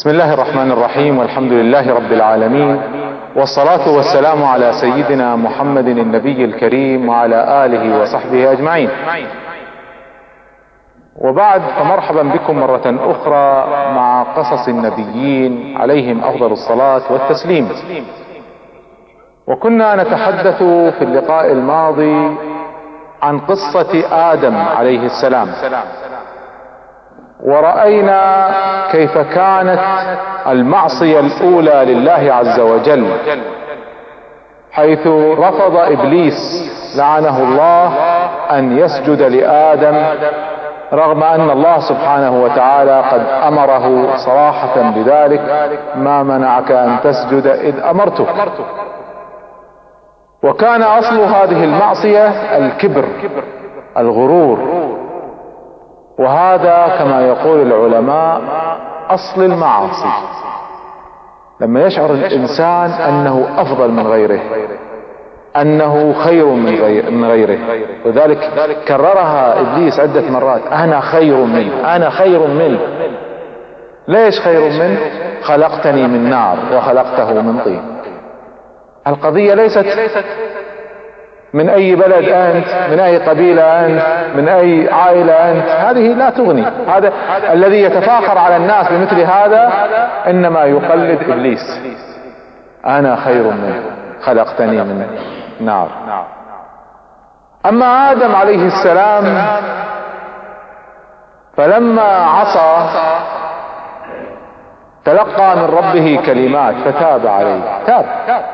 بسم الله الرحمن الرحيم، والحمد لله رب العالمين، والصلاة والسلام على سيدنا محمد النبي الكريم وعلى آله وصحبه أجمعين. وبعد، فمرحبا بكم مرة أخرى مع قصص النبيين عليهم أفضل الصلاة والتسليم. وكنا نتحدث في اللقاء الماضي عن قصة آدم عليه السلام، ورأينا كيف كانت المعصية الأولى لله عز وجل، حيث رفض إبليس لعنه الله أن يسجد لآدم، رغم أن الله سبحانه وتعالى قد أمره صراحة بذلك: ما منعك أن تسجد إذ أمرتك. وكان أصل هذه المعصية الكبر، الغرور، وهذا كما يقول العلماء أصل المعاصي، لما يشعر الإنسان أنه أفضل من غيره، أنه خير من غيره. وذلك كررها إبليس عدة مرات: أنا خير منه، أنا خير منه. ليش خير منه؟ خلقتني من نار وخلقته من طين. القضية ليست من أي بلد أنت، من أي قبيلة أنت، من أي عائلة أنت، هذه لا تغني. هذا الذي يتفاخر على الناس بمثل هذا إنما يقلد إبليس: أنا خير منه، خلقتني من نار. أما آدم عليه السلام فلما عصى تلقى من ربه كلمات فتاب عليه. تاب،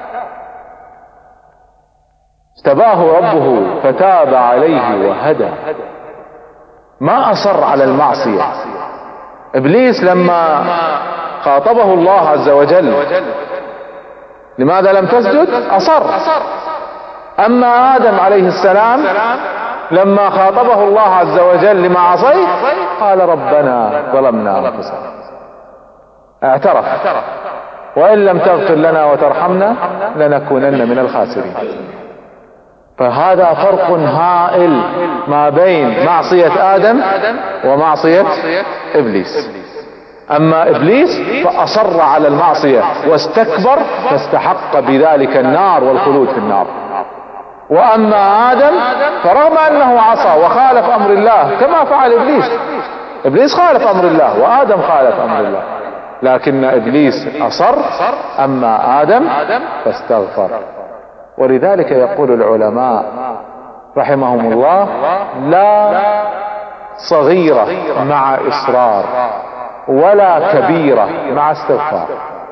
اجتباه ربه فتاب عليه وهدى. ما أصر على المعصية. إبليس لما خاطبه الله عز وجل: لماذا لم تسجد؟ أصر. أما آدم عليه السلام لما خاطبه الله عز وجل: لما عصيت؟ قال: ربنا ظلمنا أنفسنا. اعترف: وإن لم تغفر لنا وترحمنا لنكونن من الخاسرين. فهذا فرق هائل ما بين معصية آدم ومعصية إبليس. أما إبليس فأصر على المعصية واستكبر، فاستحق بذلك النار والخلود في النار. وأما آدم فرغم أنه عصى وخالف أمر الله كما فعل إبليس. إبليس خالف أمر الله وآدم خالف أمر الله، لكن إبليس أصر، أما آدم فاستغفر. ولذلك يقول العلماء رحمهم الله: لا صغيرة مع إصرار، ولا كبيرة مع استغفار.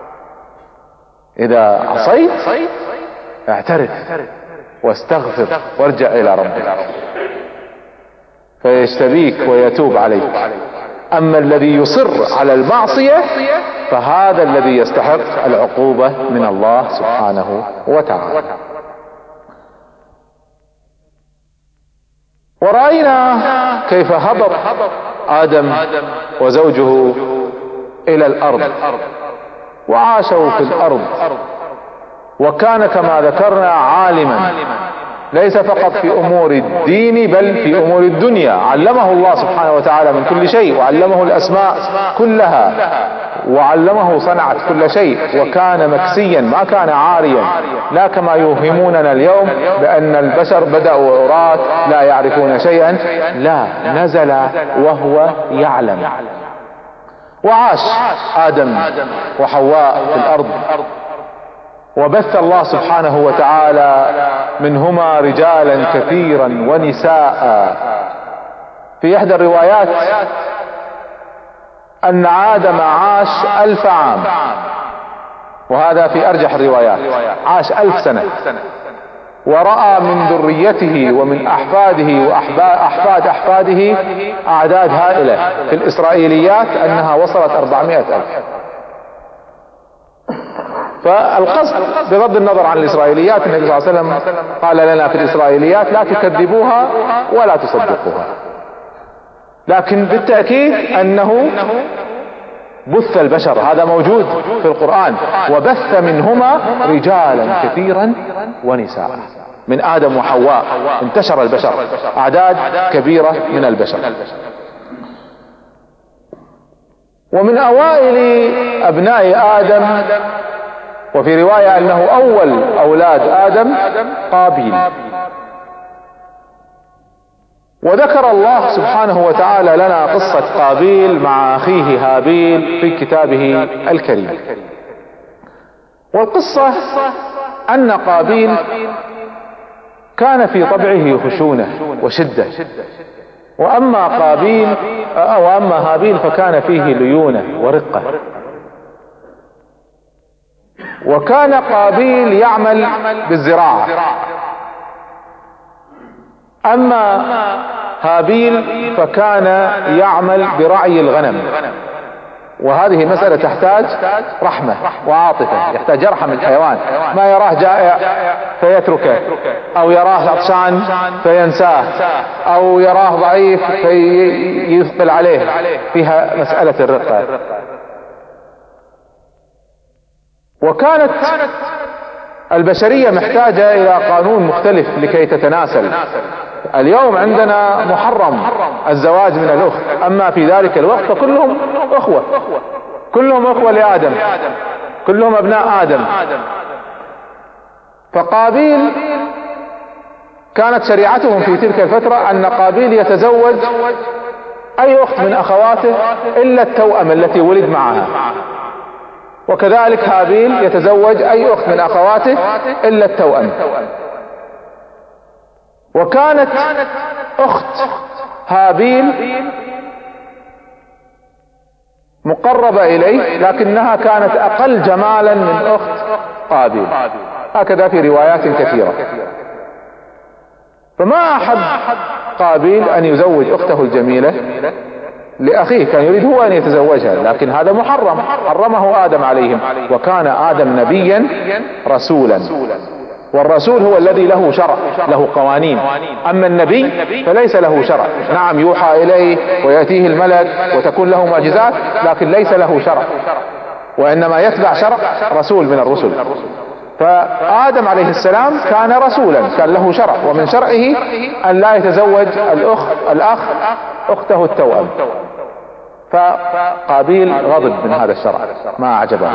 إذا عصيت اعترف واستغفر وارجع إلى ربك فيجتبيك ويتوب عليك. أما الذي يصر على المعصية فهذا الذي يستحق العقوبة من الله سبحانه وتعالى. ورأينا كيف هبط آدم وزوجه إلى الأرض وعاشوا في الأرض، وكان كما ذكرنا عالما ليس فقط في أمور الدين بل في أمور الدنيا. علمه الله سبحانه وتعالى من كل شيء، وعلمه الأسماء كلها، وعلمه صنعة كل شيء، وكان مكسيا، ما كان عاريا، لا كما يوهموننا اليوم بأن البشر بدأوا عراة لا يعرفون شيئا. لا، نزل وهو يعلم. وعاش آدم وحواء في الأرض، وبث الله سبحانه وتعالى منهما رجالا كثيرا ونساء. في إحدى الروايات أن آدم عاش 1000 عام، وهذا في أرجح الروايات، عاش 1000 سنة، ورأى من ذريته ومن أحفاده وأحفاد أحفاده أعداد هائلة. في الإسرائيليات أنها وصلت 400,000. فالقصد بغض النظر عن الإسرائيليات، النبي صلى الله عليه وسلم قال لنا في الإسرائيليات: لا تكذبوها ولا تصدقوها. لكن بالتأكيد أنه بث البشر، هذا موجود في القرآن: وبث منهما رجالا كثيرا ونساء. من آدم وحواء انتشر البشر، أعداد كبيرة من البشر. ومن أوائل أبناء آدم، وفي رواية أنه أول أولاد آدم، قابيل. وذكر الله سبحانه وتعالى لنا قصة قابيل مع أخيه هابيل في كتابه الكريم. والقصة أن قابيل كان في طبعه خشونة وشدة، وأما هابيل فكان فيه ليونة ورقة. وكان قابيل يعمل بالزراعة، أما هابيل فكان يعمل برعي الغنم. وهذه مسألة تحتاج رحمة وعاطفة، يحتاج يرحم الحيوان، ما يراه جائع فيتركه، أو يراه عطشان فينساه، أو يراه ضعيف فيثقل عليه. فيها مسألة الرقة. وكانت البشرية محتاجة إلى قانون مختلف لكي تتناسل. اليوم عندنا محرم الزواج من الأخت، أما في ذلك الوقت فكلهم أخوة، كلهم أخوة لآدم، كلهم أبناء آدم. فقابيل كانت شريعتهم في تلك الفترة أن قابيل يتزوج أي أخت من أخواته إلا التوأم التي ولد معها، وكذلك هابيل يتزوج أي أخت من أخواته إلا التوأم. وكانت أخت هابيل مقربة إليه، لكنها كانت أقل جمالا من أخت قابيل، هكذا في روايات كثيرة. فما أحب قابيل أن يزوج أخته الجميلة لأخيه، كان يريد هو أن يتزوجها، لكن هذا محرم، حرمه آدم عليهم. وكان آدم نبيا رسولا، والرسول هو الذي له شرع، له قوانين. أما النبي فليس له شرع. نعم يوحى إليه ويأتيه الملك وتكون له معجزات، لكن ليس له شرع، وإنما يتبع شرع رسول من الرسل. فآدم عليه السلام كان رسولا، كان له شرع، ومن شرعه أن لا يتزوج الأخ أخته التوأم. فقابيل غضب من هذا الشرع، ما أعجبه.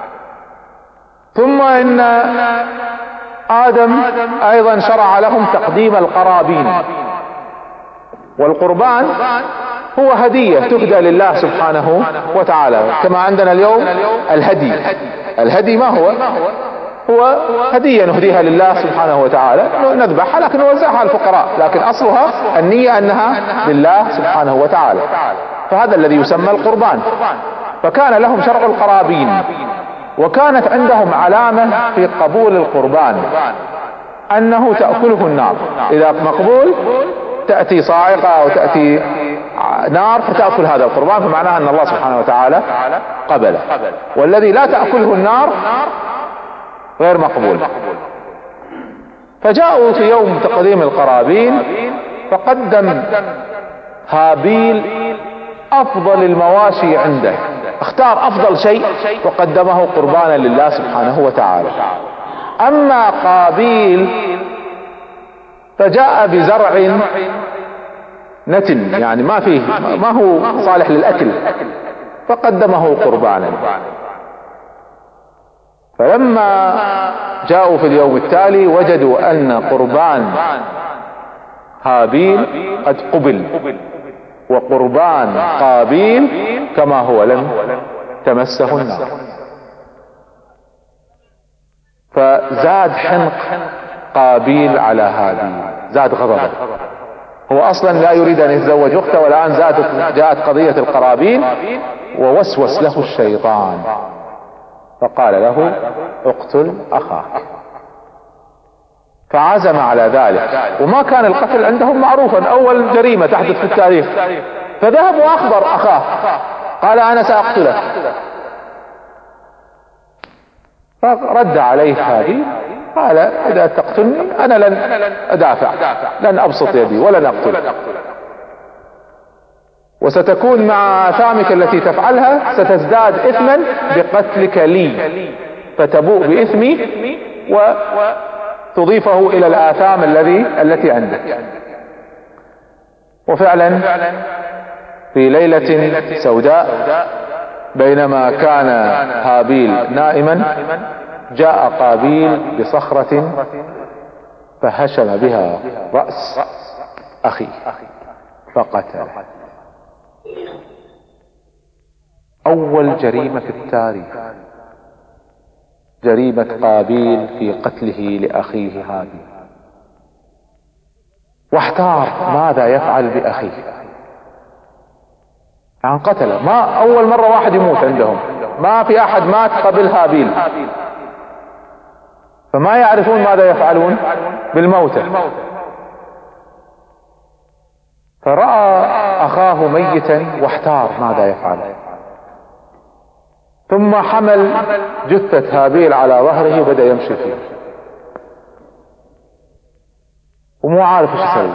ثم إن آدم أيضا شرع لهم تقديم القرابين، والقربان هو هدية تهدى لله سبحانه وتعالى، كما عندنا اليوم الهدي. الهدي ما هو هدية نهديها لله سبحانه وتعالى، نذبحها لكن نوزعها على الفقراء، لكن أصلها النية أنها لله سبحانه وتعالى. فهذا الذي يسمى القربان. فكان لهم شرع القرابين، وكانت عندهم علامة في قبول القربان أنه تأكله النار. إذا مقبول تأتي صاعقة أو تأتي نار فتأكل هذا القربان، فمعناها أن الله سبحانه وتعالى قبله. والذي لا تأكله النار غير مقبول. فجاءوا في يوم تقديم القرابين، فقدم هابيل أفضل المواشي عنده، اختار أفضل شيء وقدمه قربانا لله سبحانه وتعالى. أما قابيل فجاء بزرع نتن، يعني ما هو صالح للأكل، فقدمه قربانا. فلما جاءوا في اليوم التالي وجدوا أن قربان هابيل قد قبل، وقربان قابيل كما هو لم تمسه النار. فزاد حنق قابيل على هابيل، زاد غضبه. هو أصلا لا يريد أن يتزوج أخته، والآن جاءت قضية القرابين، ووسوس له الشيطان فقال له اقتل أخاك. فعزم على ذلك، وما كان القتل عندهم معروفا، أول جريمة تحدث في التاريخ. فذهب وأخبر أخاه، قال أنا سأقتلك. فرد عليه هابيل قال إذا تقتلني أنا لن أدافع، لن أبسط يدي ولن أقتل، وستكون مع آثامك التي تفعلها ستزداد إثما بقتلك لي، فتبوء بإثمي وتضيفه إلى الآثام التي عندك. وفعلا في ليلة سوداء بينما كان هابيل نائما جاء قابيل بصخرة فهشم بها رأس أخيه فقتله. أول جريمة في التاريخ جريمة قابيل في قتله لأخيه هابيل، واحتار ماذا يفعل بأخيه. يعني قتله، ما أول مرة واحد يموت عندهم، ما في أحد مات قبل هابيل، فما يعرفون ماذا يفعلون بالموتى. فرأى أخاه ميتا واحتار ماذا يفعل، ثم حمل جثة هابيل على ظهره وبدأ يمشي فيه ومو عارف ايش يسوي.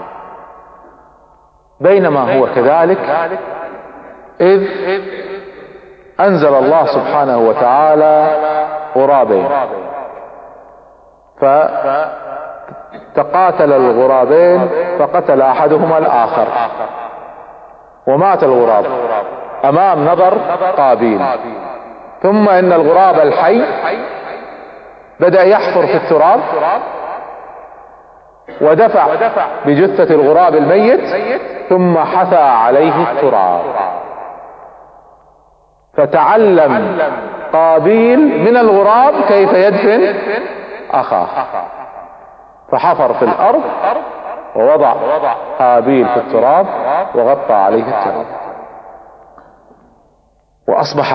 بينما هو كذلك إذ أنزل الله سبحانه وتعالى غرابين، فتقاتل الغرابين فقتل أحدهما الآخر ومات الغراب أمام نظر قابيل. ثم إن الغراب الحي بدأ يحفر في التراب ودفع بجثة الغراب الميت ثم حثى عليه التراب، فتعلم قابيل من الغراب كيف يدفن أخاه، فحفر في الأرض ووضع هابيل في التراب وغطى عليه التراب، وأصبح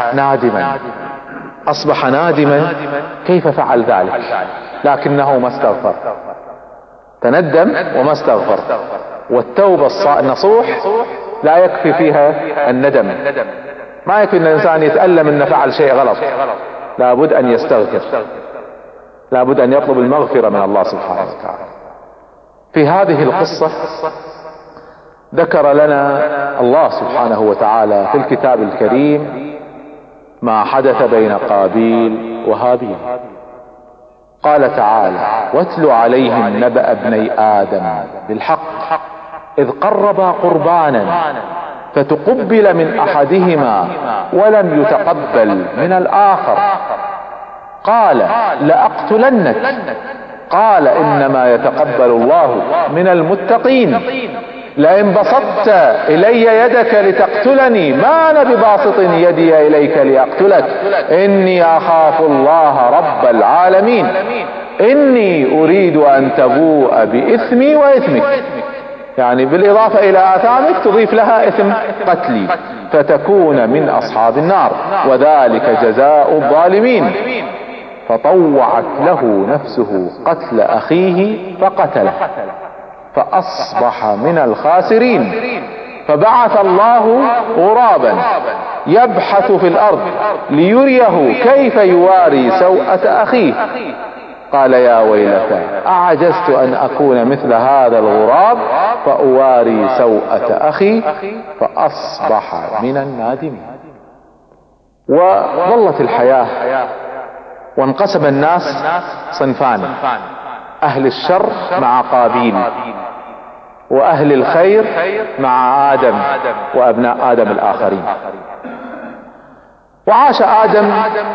نادما كيف فعل ذلك، لكنه ما استغفر، تندم وما استغفر. والتوبة النصوح لا يكفي فيها الندم، ما يكفي ان الانسان يتألم انه فعل شيء غلط، لابد ان يستغفر، لابد ان يطلب المغفرة من الله سبحانه وتعالى. في هذه القصة ذكر لنا الله سبحانه وتعالى في الكتاب الكريم ما حدث بين قابيل وهابيل. قال تعالى: واتل عليهم نبأ ابني آدم بالحق إذ قربا قربانا فتقبل من أحدهما ولم يتقبل من الآخر قال لأقتلنك قال إنما يتقبل الله من المتقين لئن بسطت إلي يدك لتقتلني ما أنا بباسط يدي إليك لأقتلك إني أخاف الله رب العالمين إني أريد أن تبوء بإثمي وإثمك، يعني بالإضافة إلى آثامك تضيف لها إثم قتلي فتكون من أصحاب النار وذلك جزاء الظالمين. فطوعت له نفسه قتل أخيه فقتله فأصبح من الخاسرين. فبعث الله غرابا يبحث في الأرض ليريه كيف يواري سوءة أخيه قال يا ويلتى أعجزت أن أكون مثل هذا الغراب فأواري سوءة أخي فأصبح من النادمين. وظلت الحياة وانقسم الناس صنفان: أهل الشر مع قابيل، وأهل الخير مع آدم وأبناء آدم الآخرين. وعاش آدم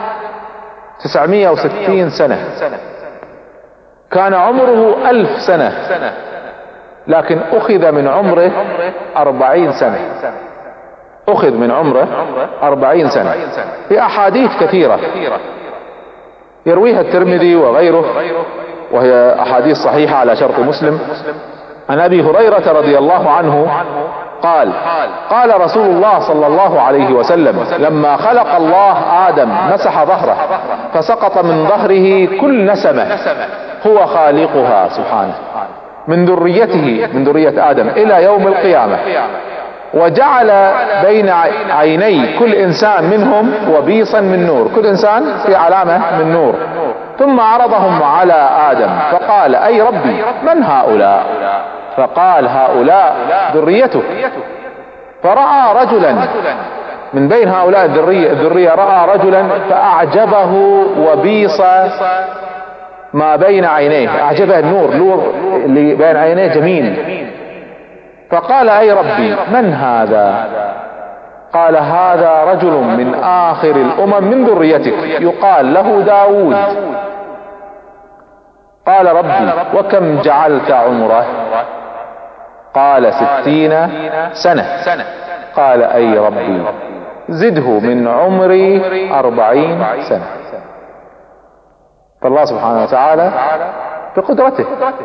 960 سنة، كان عمره 1000 سنة، لكن أخذ من عمره 40 سنة، أخذ من عمره 40 سنة في أحاديث كثيرة يرويها الترمذي وغيره، وهي أحاديث صحيحة على شرط مسلم. عن أبي هريرة رضي الله عنه قال: قال رسول الله صلى الله عليه وسلم: لما خلق الله آدم مسح ظهره فسقط من ظهره كل نسمة هو خالقها سبحانه من ذريته، من ذرية آدم إلى يوم القيامة، وجعل بين عيني كل إنسان منهم وبيصا من نور، كل إنسان في علامة من نور، ثم عرضهم على آدم فقال: أي ربي من هؤلاء؟ فقال: هؤلاء ذريتك. فرأى رجلا من بين هؤلاء الذرية، رأى رجلا فأعجبه وبيص ما بين عينيه، أعجبه النور، نور اللي بين عينيه جميل، فقال: أي ربي من هذا؟ قال هذا رجل من آخر الأمم من ذريتك يقال له داود. قال ربي وكم جعلت عمره؟ قال 60 سنة. قال أي ربي زده من عمري 40 سنة. فالله سبحانه وتعالى بقدرته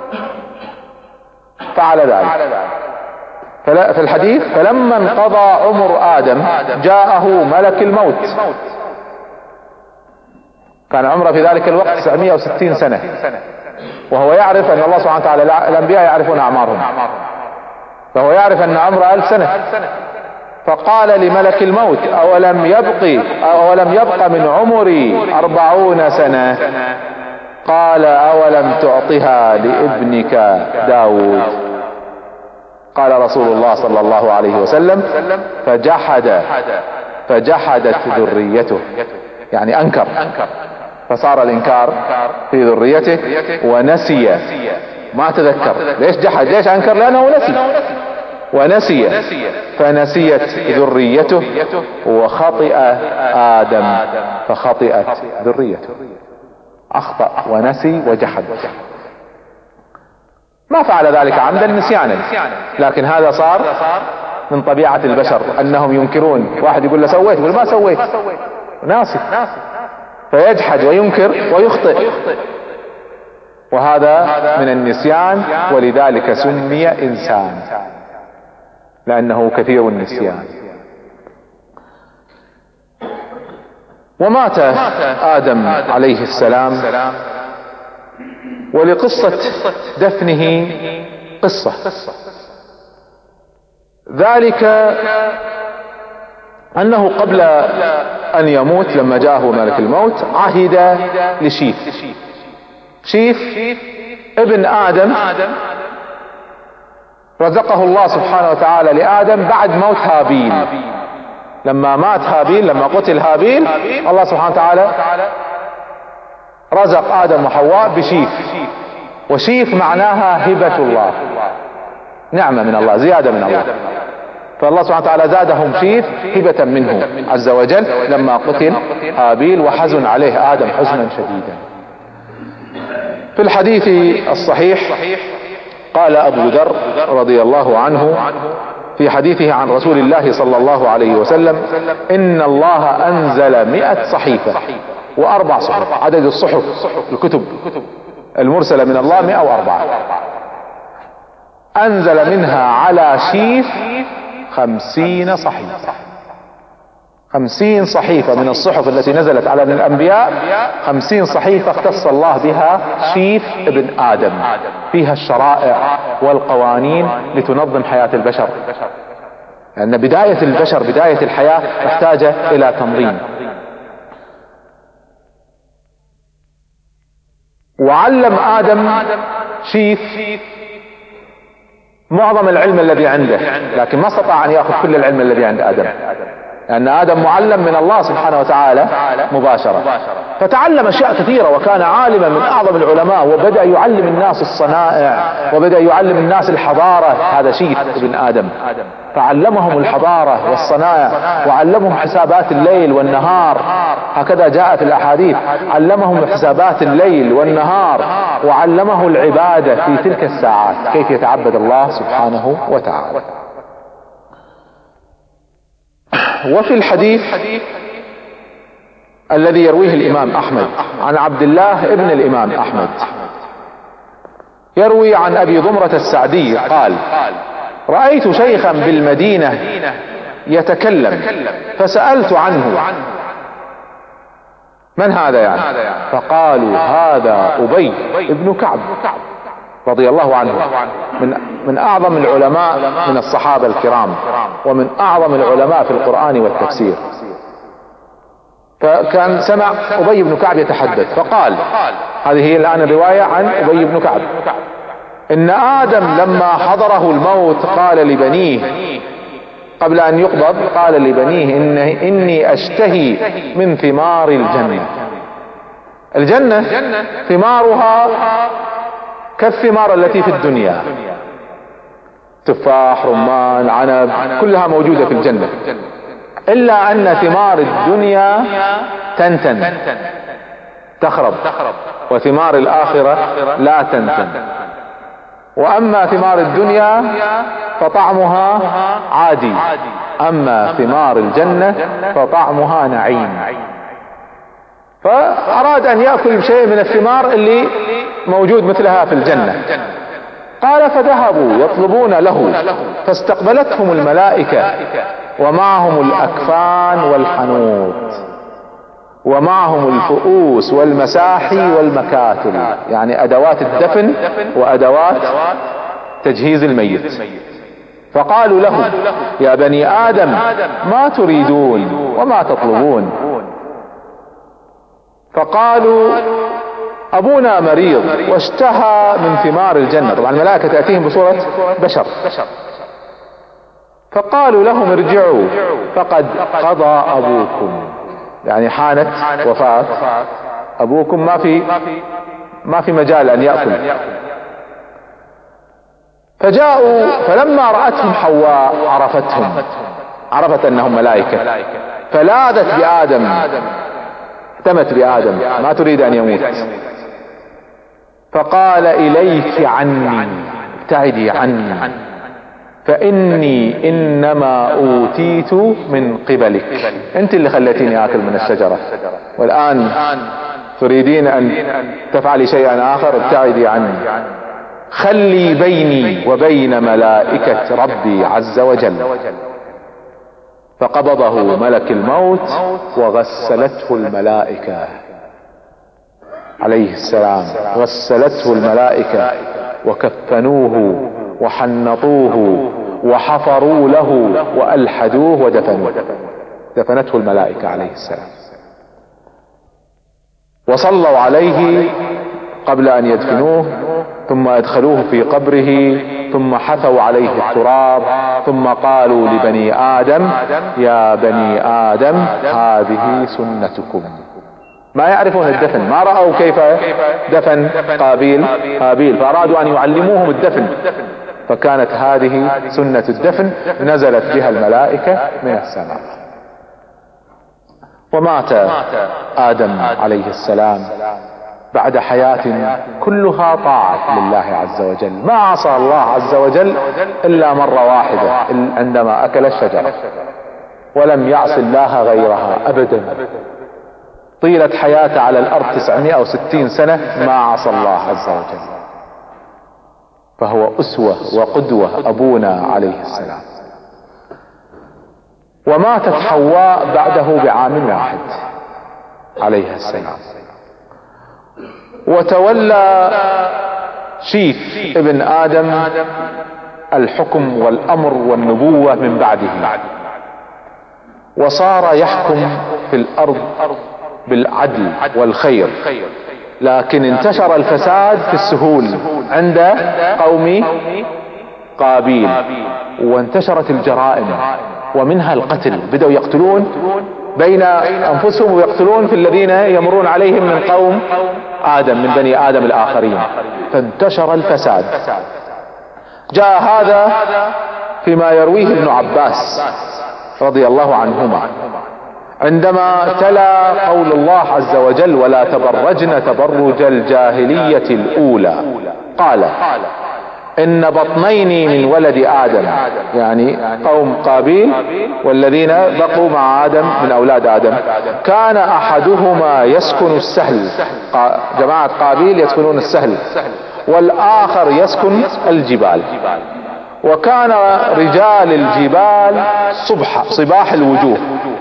فعل ذلك. في الحديث فلما انقضى عمر آدم جاءه ملك الموت، كان عمره في ذلك الوقت 960 سنة، وهو يعرف أن الله سبحانه وتعالى الأنبياء يعرفون أعمارهم، فهو يعرف أن عمره 1000 سنة. فقال لملك الموت أولم يبق من عمري 40 سنة؟ قال أولم تعطها لابنك داود؟ قال رسول الله صلى الله عليه وسلم فجحدت ذريته، يعني أنكر، فصار الإنكار في ذريته ونسي، ما تذكر. ليش جحد؟ ليش أنكر؟ لأنه ونسي فنسيت ذريته، وخطئ آدم فخطئت ذريته. أخطأ ونسي وجحد، ما فعل ذلك عمدا نسيانا، لكن هذا صار من طبيعة البشر أنهم ينكرون. واحد يقول له سويت، يقول ما سويت، ناسي، فيجحد وينكر ويخطئ، وهذا من النسيان، ولذلك سمي إنسان لأنه كثير النسيان. ومات آدم عليه السلام، ولقصة دفنه قصة. ذلك أنه قبل أن يموت لما جاءه ملك الموت عهد لشيف ابن آدم، رزقه الله سبحانه وتعالى لآدم بعد موت هابيل. لما مات هابيل، لما قتل هابيل، الله سبحانه وتعالى رزق آدم وحواء بشيف، وشيف معناها هبة الله، نعمة من الله، زيادة من الله. فالله سبحانه وتعالى زادهم شيف هبة منه عز وجل لما قتل هابيل، وحزن عليه آدم حزنا شديدا. في الحديث الصحيح قال أبو ذر رضي الله عنه في حديثه عن رسول الله صلى الله عليه وسلم إن الله أنزل 100 صحيفة و4 صحف. عدد الصحف الكتب المرسلة من الله 104. أنزل منها على شيف 50 صحيفة. 50 صحيفة من الصحف التي نزلت على الأنبياء، 50 صحيفة اختص الله بها شيف ابن آدم، فيها الشرائع والقوانين لتنظم حياة البشر، لأن بداية البشر، بداية الحياة محتاجة إلى تنظيم. وعلم آدم شيف معظم العلم الذي عنده، لكن ما استطاع أن يأخذ كل العلم الذي عند آدم، لأن آدم معلم من الله سبحانه وتعالى مباشرة، فتعلم أشياء كثيرة وكان عالما من أعظم العلماء، وبدأ يعلم الناس الصنائع وبدأ يعلم الناس الحضارة. هذا شيف ابن آدم، فعلمهم الحضارة والصنائع، وعلمهم حسابات الليل والنهار، هكذا جاء في الأحاديث، علمهم حسابات الليل والنهار، وعلمه العبادة في تلك الساعات، كيف يتعبد الله سبحانه وتعالى. وفي الحديث الذي يرويه الإمام أحمد عن عبد الله ابن الإمام أحمد، يروي عن أبي ضمرة السعدي قال رأيت شيخا بالمدينة يتكلم فسألت عنه من هذا يعني؟ فقالوا هذا أبي ابن كعب رضي الله عنه، من أعظم العلماء من الصحابة الكرام، ومن أعظم العلماء في القرآن والتفسير. فكان سمع أبي بن كعب يتحدث فقال، هذه هي الآن الرواية عن أبي بن كعب، إن آدم لما حضره الموت قال لبنيه قبل أن يقبض، قال لبنيه إني أشتهي من ثمار الجنة. الجنة ثمارها كالثمار التي في الدنيا، تفاح، رمان، عنب، كلها موجودة في الجنة. إلا أن ثمار الدنيا تنتن تخرب، وثمار الآخرة لا تنتن. وأما ثمار الدنيا فطعمها عادي، أما ثمار الجنة فطعمها نعيم. فأراد أن يأكل شيء من الثمار اللي موجود مثلها في الجنة. قال فذهبوا يطلبون له، فاستقبلتهم الملائكة ومعهم الأكفان والحنوط، ومعهم الفؤوس والمساحي والمكاتل، يعني أدوات الدفن وأدوات تجهيز الميت. فقالوا له يا بني آدم ما تريدون وما تطلبون؟ فقالوا أبونا مريض واشتهى من ثمار الجنة. طبعا الملائكة تأتيهم بصورة بشر. فقالوا لهم ارجعوا فقد قضى أبوكم، يعني حانت وفاة أبوكم، ما في مجال أن يأكل. فجاءوا فلما رأتهم حواء عرفت أنهم ملائكة، فلاذت بآدم، اهتمت بآدم، ما تريد أن يموت. فقال إليك عني، ابتعدي عني، فإني إنما أوتيت من قبلك، أنت اللي خليتيني آكل من الشجرة، والآن تريدين أن تفعلي شيئا آخر، ابتعدي عني. خلي بيني وبين ملائكة ربي عز وجل. فقبضه ملك الموت وغسلته الملائكة عليه السلام، غسلته الملائكة وكفنوه وحنطوه وحفروا له وألحدوه ودفنوه، دفنته الملائكة عليه السلام. وصلوا عليه قبل أن يدفنوه، ثم أدخلوه في قبره، ثم حثوا عليه التراب، ثم قالوا لبني آدم يا بني آدم هذه سنتكم. ما يعرفون الدفن، ما رأوا كيف دفن قابيل، فأرادوا أن يعلموهم الدفن، فكانت هذه سنة الدفن، نزلت بها الملائكة من السماء. ومات آدم عليه السلام بعد حياة كلها طاعة لله عز وجل، ما عصى الله عز وجل إلا مرة واحدة عندما أكل الشجرة، ولم يعص الله غيرها أبدا. طيلة حياته على الأرض 960 سنة ما عصى الله عز وجل، فهو أسوة وقدوة أبونا عليه السلام. وماتت حواء بعده بعام واحد عليه السلام. وتولى شيث ابن آدم الحكم والأمر والنبوة من بعده، وصار يحكم في الأرض بالعدل والخير. لكن انتشر الفساد في السهول عند قوم قابيل، وانتشرت الجرائم ومنها القتل، بدأوا يقتلون بين أنفسهم ويقتلون في الذين يمرون عليهم من قوم آدم، من بني آدم الآخرين، فانتشر الفساد. جاء هذا فيما يرويه ابن عباس رضي الله عنهما عندما تلا قول الله عز وجل ولا تبرجن تبرج الجاهلية الأولى، قال إن بطنين من ولد آدم، يعني قوم قابيل والذين بقوا مع آدم من أولاد آدم، كان أحدهما يسكن السهل، جماعة قابيل يسكنون السهل، والآخر يسكن الجبال. وكان رجال الجبال صباح الوجوه،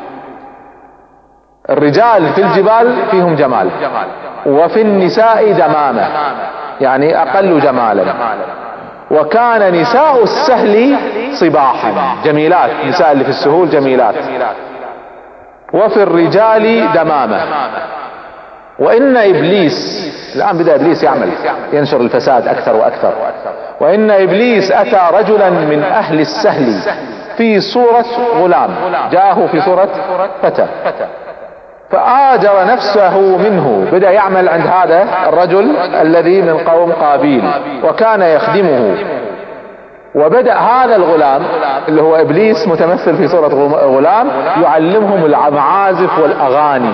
الرجال في الجبال فيهم جمال، وفي النساء دمامة، يعني أقل جمالا. وكان نساء السهل صباحا، جميلات، نساء اللي في السهول جميلات، وفي الرجال دمامة. وإن إبليس، الآن بدأ إبليس ينشر الفساد أكثر وأكثر، وإن إبليس أتى رجلا من أهل السهل في صورة غلام، جاءه في صورة فتى، فآجر نفسه منه، بدأ يعمل عند هذا الرجل الذي من قوم قابيل، وكان يخدمه. وبدأ هذا الغلام اللي هو إبليس متمثل في صورة غلام يعلمهم المعازف والأغاني.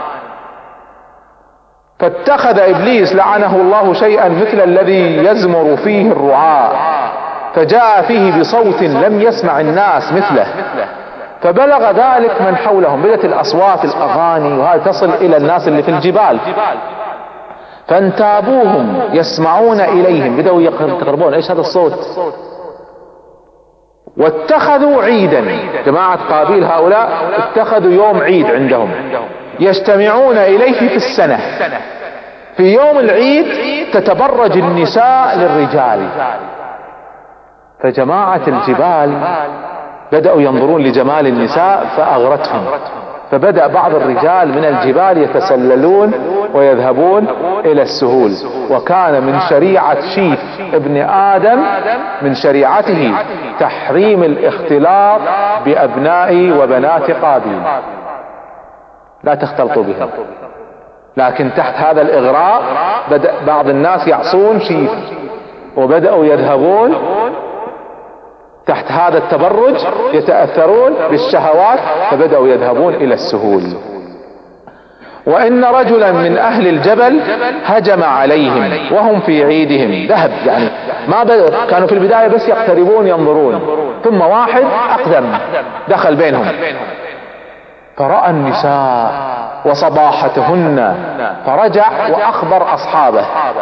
فاتخذ إبليس لعنه الله شيئا مثل الذي يزمر فيه الرعاء، فجاء فيه بصوت لم يسمع الناس مثله، فبلغ ذلك من حولهم. بدأت الأصوات الأغاني وهذا تصل إلى الناس اللي في الجبال، فانتابوهم يسمعون إليهم، بدأوا يقربون ايش هذا الصوت. واتخذوا عيدا، جماعة قابيل هؤلاء اتخذوا يوم عيد عندهم يجتمعون إليه في السنة. في يوم العيد تتبرج النساء للرجال، فجماعة الجبال بدأوا ينظرون لجمال النساء فأغرتهم، فبدأ بعض الرجال من الجبال يتسللون ويذهبون إلى السهول. وكان من شريعة شيف ابن آدم، من شريعته تحريم الاختلاط بأبناء وبنات قابيل، لا تختلطوا بهم. لكن تحت هذا الإغراء بدأ بعض الناس يعصون شيف، وبدأوا يذهبون تحت هذا التبرج، يتأثرون بالشهوات، فبدأوا يذهبون إلى السهول. وإن رجلا من أهل الجبل هجم عليهم وهم في عيدهم، ذهب يعني ما كانوا في البداية بس يقتربون ينظرون، ثم واحد أقدم دخل بينهم، فرأى النساء وصباحتهن، فرجع وأخبر أصحابه،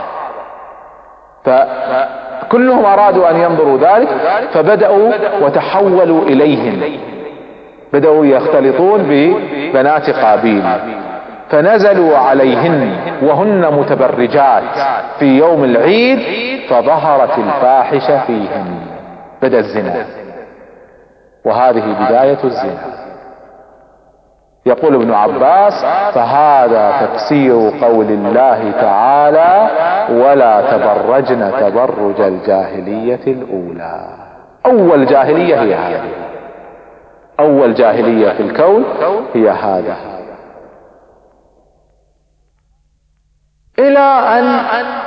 فكلهم أرادوا أن ينظروا ذلك، فبدأوا وتحولوا إليهم، بدأوا يختلطون ببنات قابيل، فنزلوا عليهن وهن متبرجات في يوم العيد، فظهرت الفاحشة فيهن، بدأ الزنا، وهذه بداية الزنا. يقول ابن عباس: فهذا تفسير قول الله تعالى: ولا تبرجن تبرج الجاهلية الأولى. أول جاهلية هي هذه، أول جاهلية في الكون هي هذه، إلى أن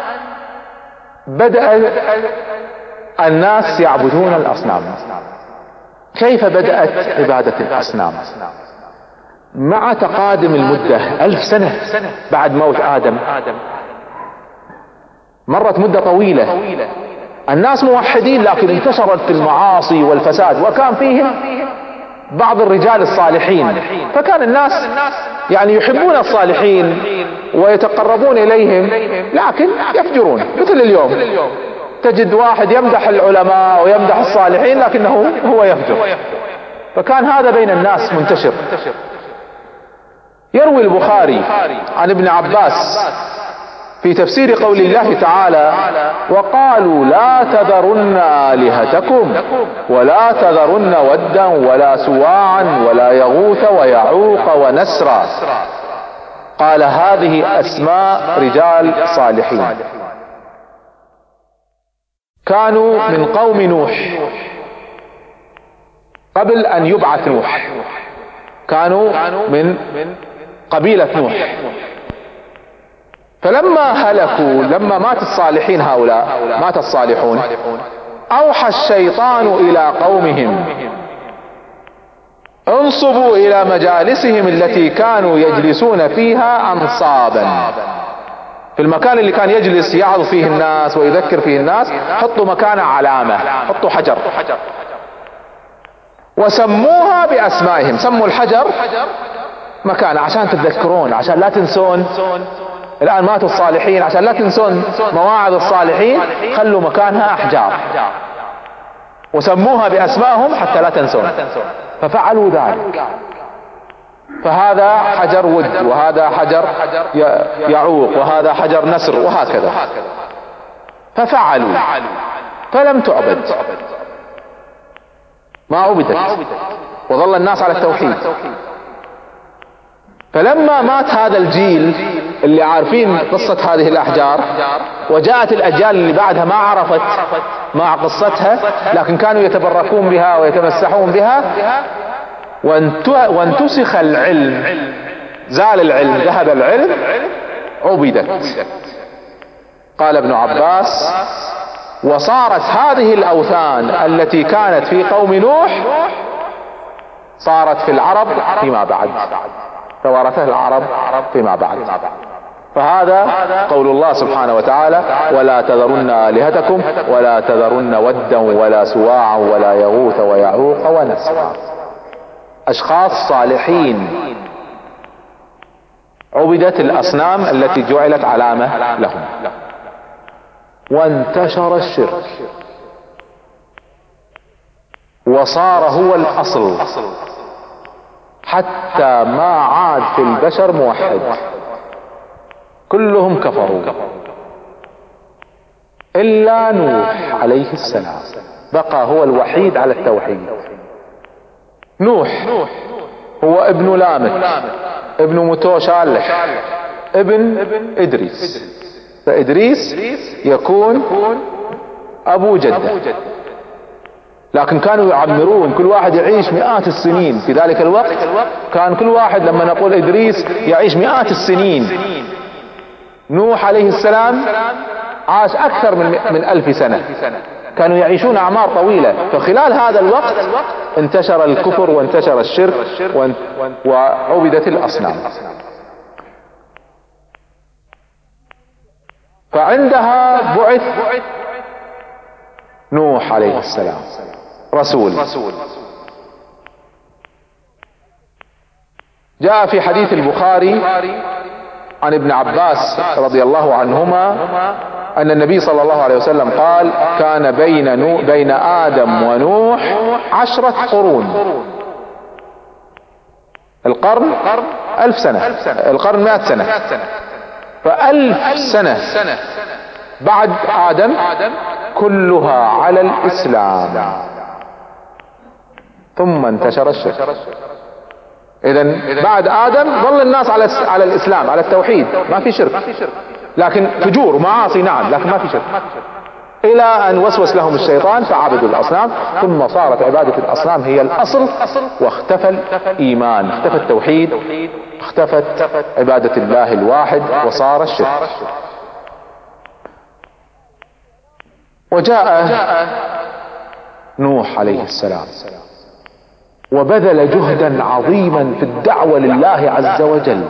بدأ الناس يعبدون الأصنام. كيف بدأت عبادة الأصنام؟ مع تقادم المدة 1000 سنة بعد موت آدم، مرت مدة طويلة، الناس موحدين، لكن انتشرت المعاصي والفساد، وكان فيهم بعض الرجال الصالحين، فكان الناس يعني يحبون الصالحين ويتقربون إليهم، لكن يفجرون. مثل اليوم تجد واحد يمدح العلماء ويمدح الصالحين لكنه هو يفجر، فكان هذا بين الناس منتشر. يروي البخاري عن ابن عباس في تفسير قول الله تعالى: وقالوا لا تذرن آلهتكم ولا تذرن ودا ولا سواعا ولا يغوث ويعوق ونسرا. قال: هذه أسماء رجال صالحين كانوا من قوم نوح قبل أن يبعث نوح، كانوا من قبيلة نوح. فلما هلكوا، لما مات الصالحين هؤلاء، مات الصالحون، أوحى الشيطان إلى قومهم: انصبوا إلى مجالسهم التي كانوا يجلسون فيها أنصابا. في المكان اللي كان يجلس يعظ فيه الناس ويذكر فيه الناس، حطوا مكانه علامة، حطوا حجر، وسموها بأسمائهم، سموا الحجر مكانه عشان تتذكرون، عشان لا تنسون. الآن ماتوا الصالحين، عشان لا تنسون مواعظ الصالحين خلوا مكانها أحجار وسموها بأسمائهم حتى لا تنسون، ففعلوا ذلك. فهذا حجر ود، وهذا حجر يعوق، وهذا حجر نسر، وهكذا. ففعلوا، فلم تعبد، ما عبدت، وظل الناس على التوحيد. فلما مات هذا الجيل اللي عارفين قصة هذه الأحجار، وجاءت الأجيال اللي بعدها ما عرفت مع قصتها، لكن كانوا يتبركون بها ويتمسحون بها، وانتسخ العلم، زال العلم، ذهب العلم، عبدت. قال ابن عباس: وصارت هذه الأوثان التي كانت في قوم نوح صارت في العرب فيما بعد، توارثها العرب فيما بعد. فهذا قول الله سبحانه وتعالى: ولا تذرن آلهتكم ولا تذرن ودا ولا سواعا ولا يغوث ويعوق ونسرا. أشخاص صالحين عبدت الأصنام التي جعلت علامة لهم، وانتشر الشرك وصار هو الأصل، حتى ما عاد في البشر موحد، كلهم كفروا إلا نوح عليه السلام، بقى هو الوحيد على التوحيد. نوح هو ابن لامك، ابن متوشالح، ابن إدريس، فإدريس يكون أبو جدة. لكن كانوا يعمرون، كل واحد يعيش مئات السنين. في ذلك الوقت كان كل واحد لما نقول إدريس يعيش مئات السنين. نوح عليه السلام عاش أكثر من 1000 سنة، كانوا يعيشون أعمار طويلة. فخلال هذا الوقت انتشر الكفر وانتشر الشرك وعبدت الأصنام. فعندها بعث نوح عليه السلام رسول. جاء في حديث البخاري عن ابن عباس رضي الله عنهما أن النبي صلى الله عليه وسلم قال: كان بين آدم ونوح 10 قرون. القرن 1000 سنة، القرن 100 سنة، ف1000 سنة بعد آدم كلها على الإسلام، ثم انتشر الشرك. إذن بعد آدم ظل الناس على الإسلام، على التوحيد، ما في شرك، لكن فجور ومعاصي نعم، لكن ما في شرك، إلى أن وسوس لهم الشيطان فعبدوا الأصنام، ثم صارت عبادة الأصنام هي الأصل، واختفى الإيمان، اختفى التوحيد، اختفت عبادة الله الواحد، وصار الشرك. وجاء نوح عليه السلام وبذل جهدا عظيما في الدعوة لله عز وجل.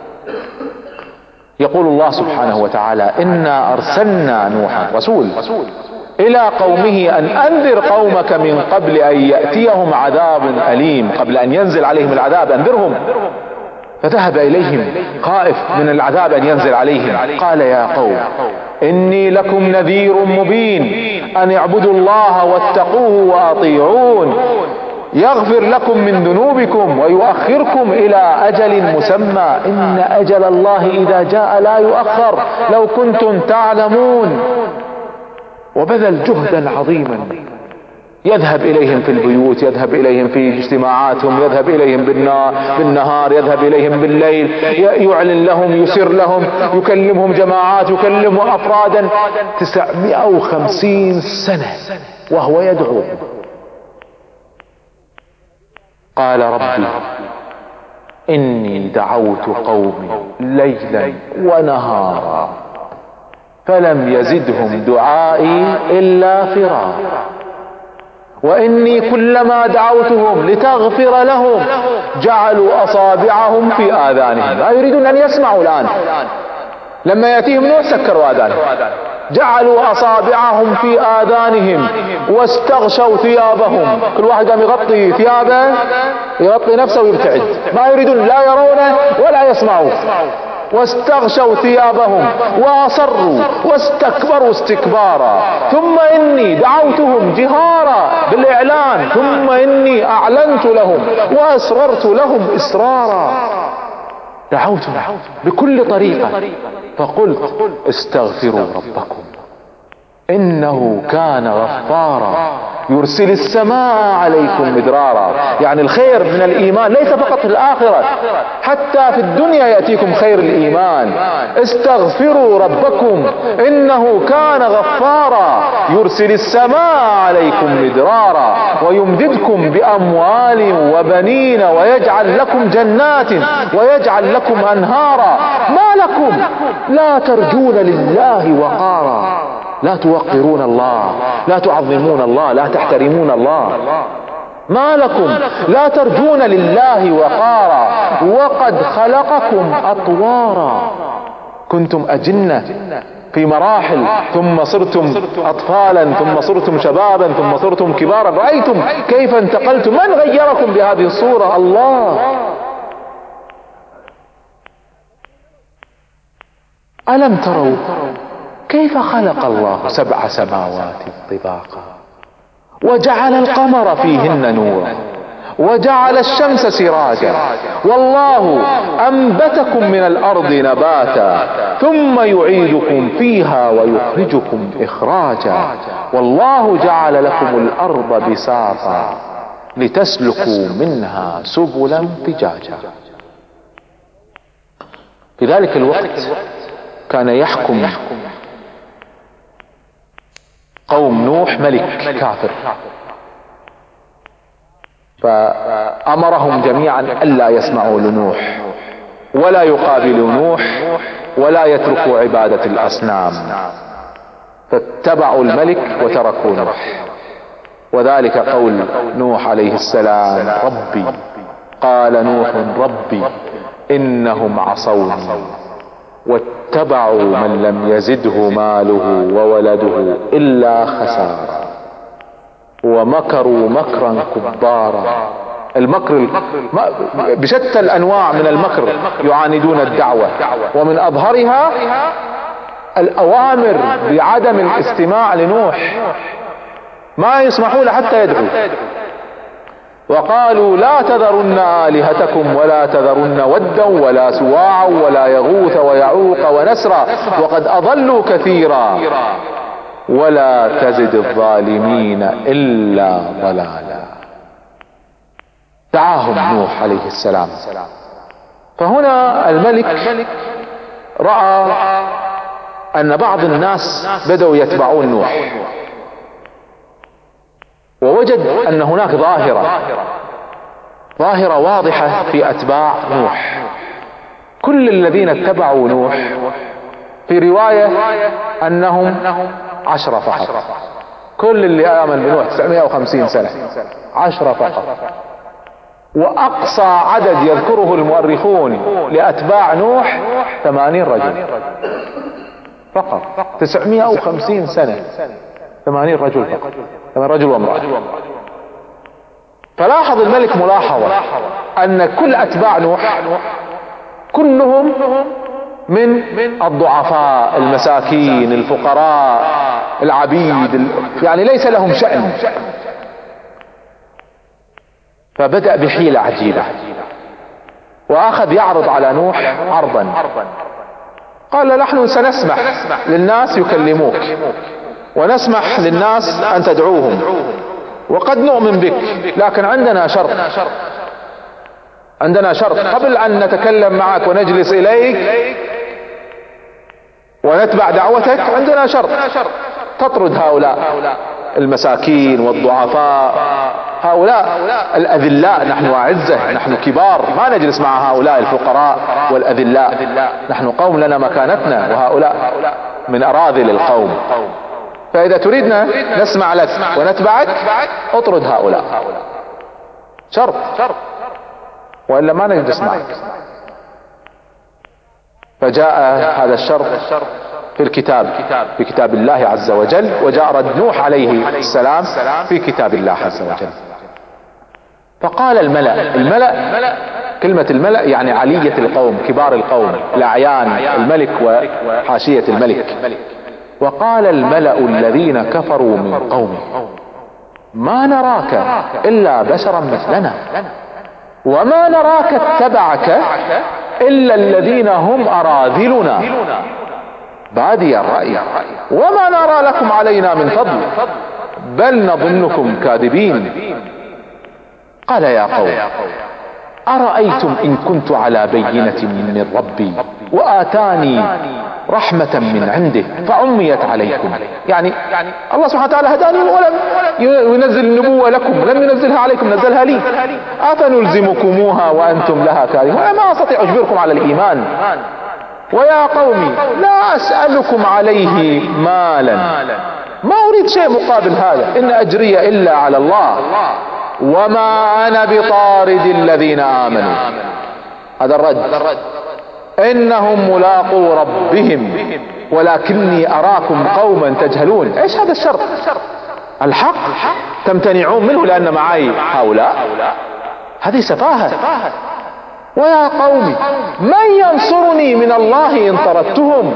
يقول الله سبحانه وتعالى: إنا أرسلنا نوحا رسول إلى قومه أن أنذر قومك من قبل أن يأتيهم عذاب أليم، قبل أن ينزل عليهم العذاب أنذرهم. فذهب إليهم خائف من العذاب أن ينزل عليهم، قال: يا قوم إني لكم نذير مبين، أن اعبدوا الله واتقوه وأطيعون، يغفر لكم من ذنوبكم ويؤخركم إلى أجل مسمى، إن أجل الله إذا جاء لا يؤخر، لو كنتم تعلمون. وبذل جهدا عظيما، يذهب إليهم في البيوت، يذهب إليهم في اجتماعاتهم، يذهب إليهم بالنهار، يذهب إليهم بالليل، يعلن لهم، يسر لهم، يكلمهم جماعات، يكلمهم أفرادا. 950 سنة وهو يدعو. قال: ربي إني دعوت قومي ليلا ونهارا فلم يزدهم دعائي إلا فرارا، وإني كلما دعوتهم لتغفر لهم جعلوا أصابعهم في آذانهم. لا يريدون أن يسمعوا الآن، لما يأتيهم نوح سكروا آذانهم، جعلوا أصابعهم في آذانهم واستغشوا ثيابهم. كل واحد قام يغطي ثيابه، يغطي نفسه ويبتعد، ما يريدون لا يرونه ولا يسمعوا. واستغشوا ثيابهم وأصروا واستكبروا استكبارا، ثم إني دعوتهم جهارا بالإعلان، ثم إني أعلنت لهم وأسررت لهم إسرارا. دعوتهم بكل طريقة، فقلت: استغفروا ربكم إنه كان غفارا يرسل السماء عليكم مدرارا. يعني الخير من الإيمان ليس فقط في الآخرة، حتى في الدنيا يأتيكم خير الإيمان. استغفروا ربكم إنه كان غفارا يرسل السماء عليكم مدرارا ويمددكم بأموال وبنين ويجعل لكم جنات ويجعل لكم أنهارا. ما لكم لا ترجون لله وقارا. لا توقرون الله، لا تعظمون الله، لا تحترمون الله؟ ما لكم لا ترجون لله وقارا وقد خلقكم أطوارا. كنتم أجنة في مراحل، ثم صرتم أطفالا، ثم صرتم شبابا، ثم صرتم كبارا. رأيتم كيف انتقلتم؟ من غيركم بهذه الصورة؟ الله. ألم تروا كيف خلق الله 7 سماوات طباقا وجعل القمر فيهن نورا وجعل الشمس سراجا والله أنبتكم من الأرض نباتا ثم يعيدكم فيها ويخرجكم إخراجا والله جعل لكم الأرض بساطا لتسلكوا منها سبلا فجاجا. في ذلك الوقت كان يحكم قوم نوح ملك كافر، فأمرهم جميعا ألا يسمعوا لنوح ولا يقابلوا نوح ولا يتركوا عبادة الأصنام، فاتبعوا الملك وتركوا نوح. وذلك قول نوح عليه السلام: ربي، قال نوح ربي إنهم عصوني واتبعوا من لم يزده ماله وولده إلا خسارا ومكروا مكرا كبارا. المكر بشتى الأنواع من المكر يعاندون الدعوة، ومن أظهرها الأوامر بعدم الاستماع لنوح، ما يسمحوا له حتى يدعو. وقالوا لا تذرن آلهتكم ولا تذرن ودا ولا سواعا ولا يغوث ويعوق ونسرا وقد أضلوا كثيرا ولا تزد الظالمين إلا ضلالا. دعاهم نوح عليه السلام. فهنا الملك رأى أن بعض الناس بدأوا يتبعون نوح، ووجد أن هناك ظاهرة واضحة في أتباع نوح. كل الذين اتبعوا نوح في رواية أنهم 10 فقط. كل اللي آمن بنوح 950 سنة 10 فقط. وأقصى عدد يذكره المؤرخون لأتباع نوح 80 رجل فقط. 950 سنة 80 رجل فقط، 80 رجل وامرأة. فلاحظ الملك ملاحظة أن كل أتباع نوح كلهم من الضعفاء المساكين الفقراء العبيد، يعني ليس لهم شأن. فبدأ بحيلة عجيبة وأخذ يعرض على نوح عرضا. قال: نحن سنسمح للناس يكلموك ونسمح للناس أن تدعوهم وقد نؤمن بك، لكن عندنا شرط قبل أن نتكلم معك ونجلس إليك ونتبع دعوتك. عندنا شرط، تطرد هؤلاء المساكين والضعفاء، هؤلاء الأذلاء. نحن أعزة، نحن كبار، ما نجلس مع هؤلاء الفقراء والأذلاء. نحن قوم لنا مكانتنا، وهؤلاء من أراذل القوم. فإذا تريدنا نسمع لك ونتبعك اطرد هؤلاء، شرط، وإلا ما نجلس معك. فجاء هذا الشرط في الكتاب، في كتاب الله عز وجل، وجاء رد نوح عليه السلام في كتاب الله عز وجل. فقال الملأ، كلمة الملأ يعني علية القوم، كبار القوم، الأعيان، الملك وحاشية الملك. وقال الملأ الذين كفروا من قومه: ما نراك إلا بشرا مثلنا وما نراك اتبعك إلا الذين هم أراذلنا بادي الرأي وما نرى لكم علينا من فضل بل نظنكم كاذبين. قال: يا قوم أرأيتم إن كنت على بينة من ربي وآتاني رحمة من عنده فعميت عليكم. يعني الله سبحانه وتعالى هداني ولم ينزل النبوة لكم، لم ينزلها عليكم، نزلها لي. أفنلزمكموها وأنتم لها كارهون؟ أنا ما أستطيع أجبركم على الإيمان، ويا قوم لا أسألكم عليه مالا، ما أريد شيء مقابل هذا، إن أجري إلا على الله، وما أنا بطارد الذين آمنوا. هذا الرد، إنهم ملاقو ربهم ولكني أراكم قوما تجهلون. إيش هذا الشرط؟ الحق تمتنعون منه لأن معي هؤلاء؟ هذه سفاهة. ويا قوم من ينصرني من الله إن طردتهم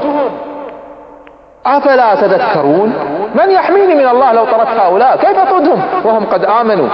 أفلا تذكرون؟ من يحميني من الله لو طردت هؤلاء؟ كيف أطردهم وهم قد آمنوا؟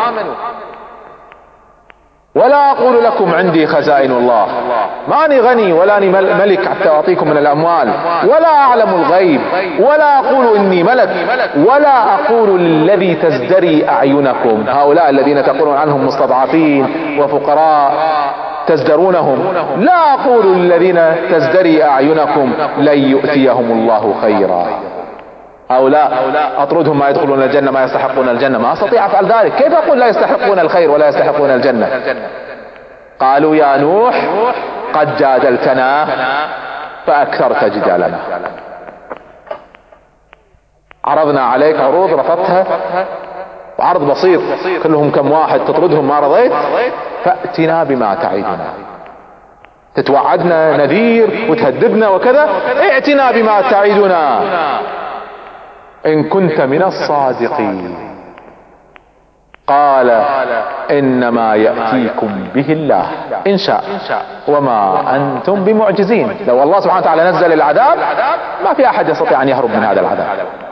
ولا أقول لكم عندي خزائن الله، ماني غني ولا أني ملك حتى أعطيكم من الأموال، ولا أعلم الغيب، ولا أقول إني ملك، ولا أقول للذي تزدري أعينكم، هؤلاء الذين تقولون عنهم مستضعفين وفقراء تزدرونهم، لا أقول للذين تزدري أعينكم لن يؤتيهم الله خيرا. هؤلاء أطردهم ما يدخلون الجنة ما يستحقون الجنة، ما أستطيع أفعل ذلك. كيف أقول لا يستحقون الخير ولا يستحقون الجنة؟ قالوا يا نوح قد جادلتنا فأكثرت جدالنا، عرضنا عليك عروض رفضتها، وعرض بسيط كلهم كم واحد تطردهم ما رضيت، فأتنا بما تعيدنا، تتوعدنا نذير وتهددنا وكذا، ائتنا بما تعيدنا إن كنت من الصادقين. قال إنما يأتيكم به الله إن شاء وما أنتم بمعجزين. لو الله سبحانه وتعالى نزل العذاب ما في أحد يستطيع أن يهرب من هذا العذاب.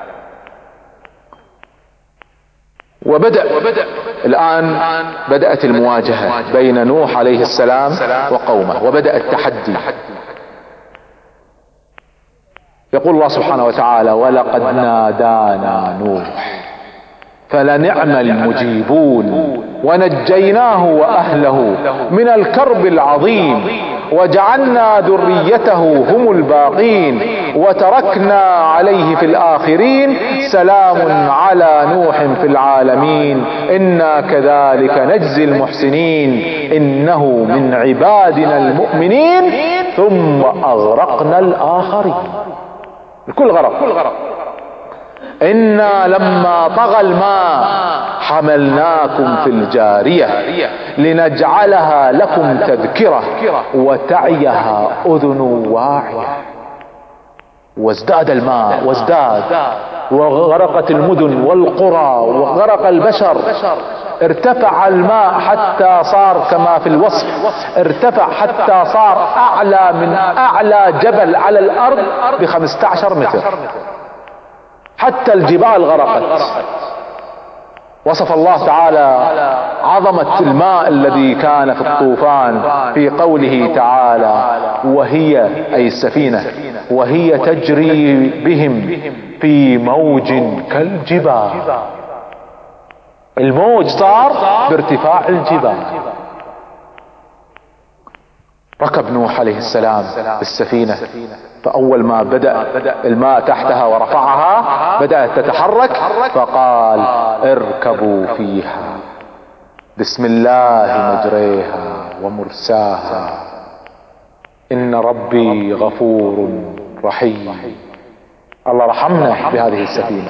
وبدأ الآن بدأت المواجهة بين نوح عليه السلام وقومه، وبدأ التحدي. يقول الله سبحانه وتعالى ولقد نادانا نوح فلنعم المجيبون ونجيناه وأهله من الكرب العظيم وجعلنا ذريته هم الباقين وتركنا عليه في الآخرين سلام على نوح في العالمين إنا كذلك نجزي المحسنين إنه من عبادنا المؤمنين ثم أغرقنا الآخرين. الكل غرق. إنا لما طغى الماء حملناكم في الجارية لنجعلها لكم تذكرة وتعيها أذن واعية. وازداد الماء وغرقت المدن والقرى وغرق البشر. ارتفع الماء حتى صار كما في الوصف، ارتفع حتى صار أعلى من أعلى جبل على الأرض ب15 متر، حتى الجبال غرقت. وصف الله تعالى عظمة الماء الذي كان في الطوفان في قوله تعالى وهي أي السفينة وهي تجري بهم في موج كالجبال. الموج صار بارتفاع الجبال. ركب نوح عليه السلام بالسفينة، فأول ما بدأ الماء تحتها ورفعها بدأت تتحرك، فقال اركبوا فيها بسم الله مجريها ومرساها إن ربي غفور رحيم. الله رحمنا بهذه السفينة.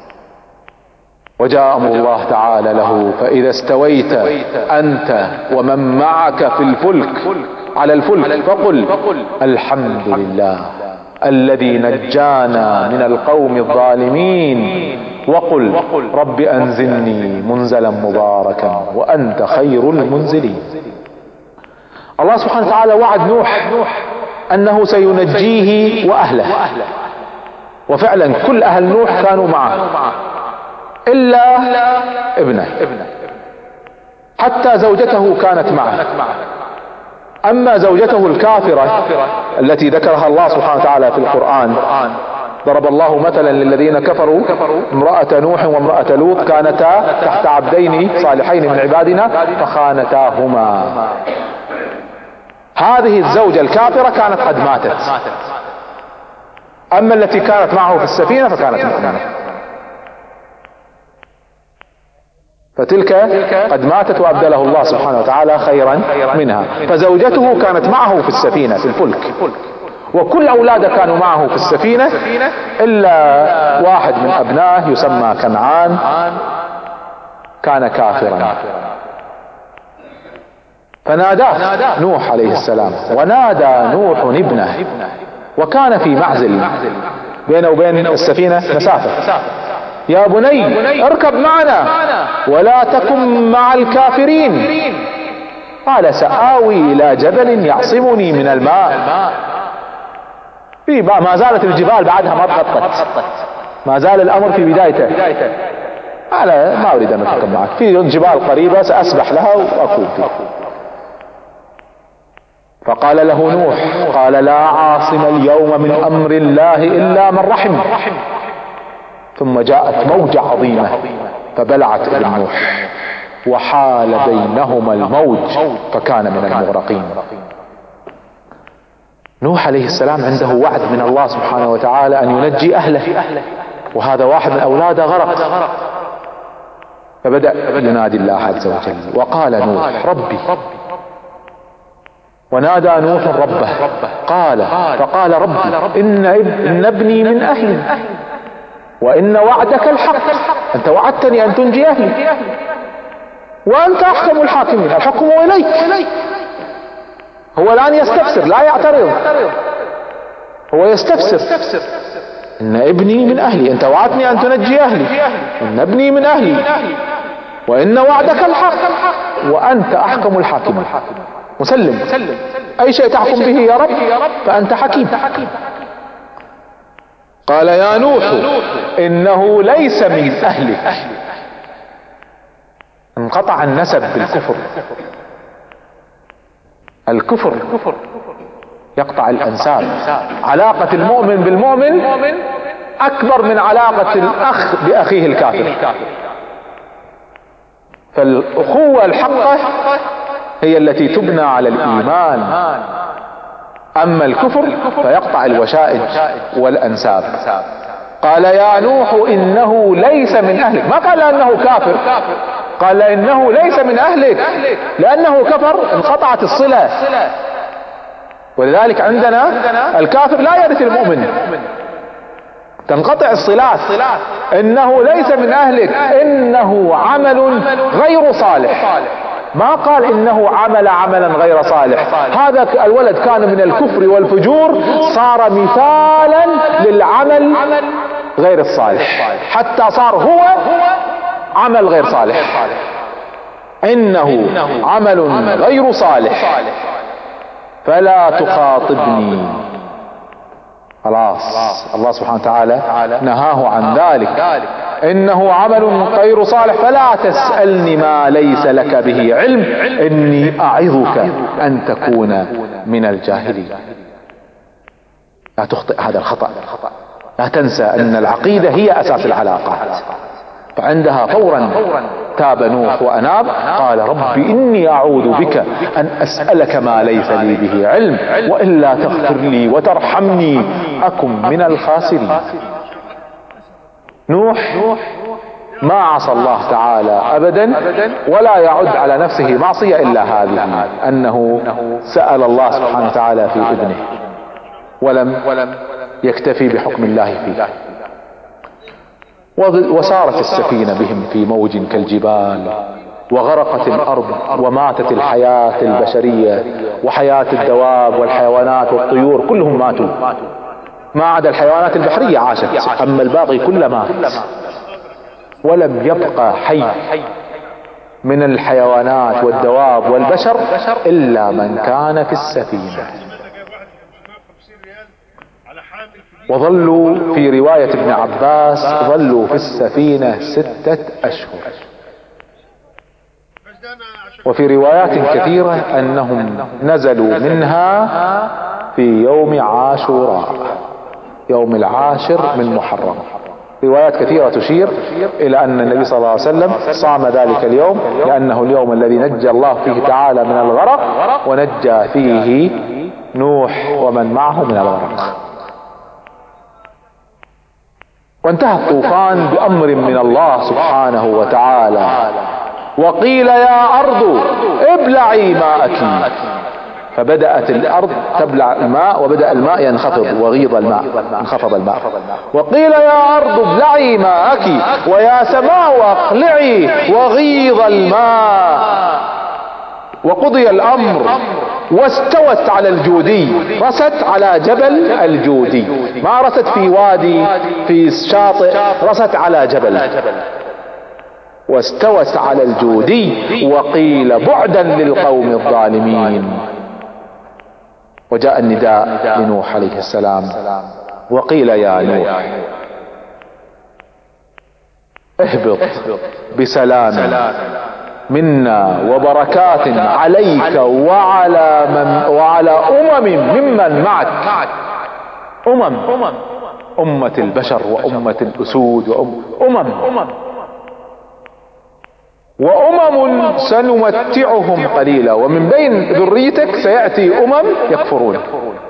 وجاء أمر الله تعالى له فإذا استويت أنت ومن معك في الفلك على الفلك فقل الحمد لله الذي نجانا من القوم الظالمين وقل رب أنزلني منزلا مباركا وأنت خير المنزلين. الله سبحانه وتعالى وعد نوح أنه سينجيه وأهله، وفعلا كل أهل نوح كانوا معه إلا ابنه، حتى زوجته كانت معه. أما زوجته الكافرة التي ذكرها الله سبحانه وتعالى في القرآن، ضرب الله مثلا للذين كفروا امرأة نوح وامرأة لوط كانتا تحت عبدين صالحين من عبادنا فخانتاهما. هذه الزوجة الكافرة كانت قد ماتت، أما التي كانت معه في السفينة فكانت مؤمنة، فتلك قد ماتت وأبدله الله سبحانه وتعالى خيرا منها. فزوجته كانت معه في السفينة في الفلك، وكل أولاده كانوا معه في السفينة إلا واحد من أبنائه يسمى كنعان كان كافرا، فناداه نوح عليه السلام، ونادى نوح ابنه وكان في معزل بينه وبين السفينة مسافة، يا بني اركب معنا ولا تكن مع الكافرين. قال سآوي إلى جبل يعصمني من الماء. ما زالت الجبال بعدها ما تغطت، ما زال الأمر في بدايته. قال ما أريد أن أركب معك، في جبال قريبة سأسبح لها وأكون فيها. فقال له نوح قال لا عاصم اليوم من أمر الله إلا من رحم. ثم جاءت موجة عظيمة فبلعت ابن نوح وحال بينهما الموج فكان من المغرقين. نوح عليه السلام عنده وعد من الله سبحانه وتعالى أن ينجي أهله، وهذا واحد من أولاده غرق. فبدأ ينادي الله عز وجل وقال نوح ربي، ونادى نوح ربه فقال ربي إن ابني من أهلي وإن وعدك الحق، أنت وعدتني أن تنجي أهلي وأنت أحكم الحاكمين، الحكم إليك. هو الآن يستفسر لا يعترض، هو يستفسر إن ابني من أهلي، أنت وعدتني أن تنجي أهلي، إن ابني من أهلي وإن وعدك الحق وأنت أحكم الحاكمين. مسلم أي شيء تحكم به يا رب فأنت حكيم. قال يا نوح إنه ليس من أهلك. انقطع النسب بالكفر. الكفر يقطع الأنساب. علاقة المؤمن بالمؤمن أكبر من علاقة الأخ بأخيه الكافر. فالأخوة الحقة هي التي تبنى على الإيمان، أما الكفر فيقطع الوشائج والأنساب. قال يا نوح إنه ليس من أهلك، ما قال أنه كافر، قال إنه ليس من أهلك، لأنه كفر انقطعت الصلة. ولذلك عندنا الكافر لا يرث المؤمن، تنقطع الصلات. إنه ليس من أهلك إنه عمل غير صالح، ما قال إنه عمل عملا غير صالح. هذا الولد كان من الكفر والفجور، صار مثالا للعمل غير الصالح، حتى صار هو عمل غير صالح. إنه عمل غير صالح فلا تخاطبني. خلاص الله سبحانه وتعالى نهاه عن ذلك. إنه عمل غير صالح فلا تسألني ما ليس لك به علم إني أعظك أن تكون من الجاهلين. لا تخطئ هذا الخطأ، لا تنسى أن العقيدة هي أساس العلاقات. فعندها فورا تاب نوح وأناب، قال رب إني أعوذ بك أن أسألك ما ليس لي به علم وإلا تغفر لي وترحمني أكن من الخاسرين. نوح ما عصى الله تعالى أبدا ولا يعد على نفسه معصية إلا هذه، أنه سأل الله سبحانه وتعالى في ابنه ولم يكتفي بحكم الله فيه. وسارت السفينة بهم في موج كالجبال، وغرقت الأرض وماتت الحياة البشرية وحياة الدواب والحيوانات والطيور، كلهم ماتوا ما عدا الحيوانات البحرية عاشت، أما الباقي كله مات. ولم يبقى حي من الحيوانات والدواب والبشر إلا من كان في السفينة. وظلوا في رواية ابن عباس ظلوا في السفينة 6 أشهر. وفي روايات كثيرة أنهم نزلوا منها في يوم عاشوراء، يوم 10 من محرم. روايات كثيرة تشير إلى أن النبي صلى الله عليه وسلم صام ذلك اليوم لأنه اليوم الذي نجى الله فيه تعالى من الغرق، ونجى فيه نوح ومن معه من الغرق. وانتهى الطوفان بأمر من الله سبحانه وتعالى. وقيل يا أرض ابلعي ماءك فبدأت الأرض تبلع الماء وبدأ الماء ينخفض وغيض الماء، انخفض الماء. وقيل يا أرض ابلعي ماءك ويا سماء أقلعي وغيض الماء. وقضي الأمر واستوت على الجودي، رست على جبل الجودي، ما رست في وادي في شاطئ، رست على جبل. واستوت على الجودي وقيل بعدا للقوم الظالمين. وجاء النداء لنوح عليه السلام وقيل يا نوح اهبط بسلام منا وبركات عليك وعلى ممن معك. أمة البشر وأمة الأسود وأمم سنمتعهم قليلا، ومن بين ذريتك سيأتي يكفرون.